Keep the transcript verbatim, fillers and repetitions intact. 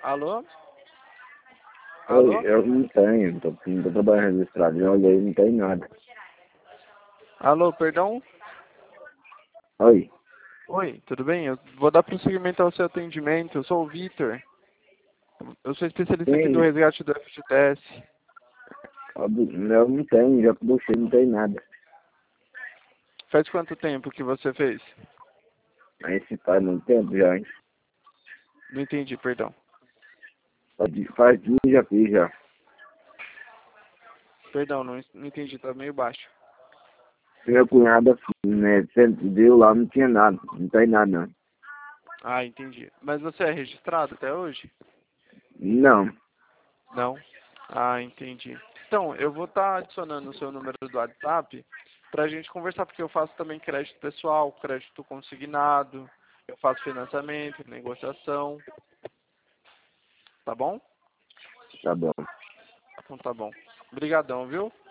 Alô? Oi, Alô? eu não tenho, tô, não tô trabalhando registrado, eu olhei, não tem nada. Alô, perdão? Oi, Oi, tudo bem? Eu vou dar prosseguimento ao seu atendimento. Eu sou o Vitor. Eu sou especialista aqui do tem, resgate do F G T S. eu não tenho, já puxei, não tem nada. Faz quanto tempo que você fez? Aí se faz muito tempo já, hein? Não entendi, perdão. Faz faz dias já fiz já. Perdão, não, não entendi, tá meio baixo. Minha cunhada, né, sempre deu lá, não tinha nada, não tem nada não. Ah, entendi. Mas você é registrado até hoje? Não, Não? Ah, entendi. Então, eu vou estar adicionando o seu número do WhatsApp pra gente conversar, porque eu faço também crédito pessoal, crédito consignado, eu faço financiamento, negociação, tá bom? tá bom. Então tá bom. Obrigadão, viu?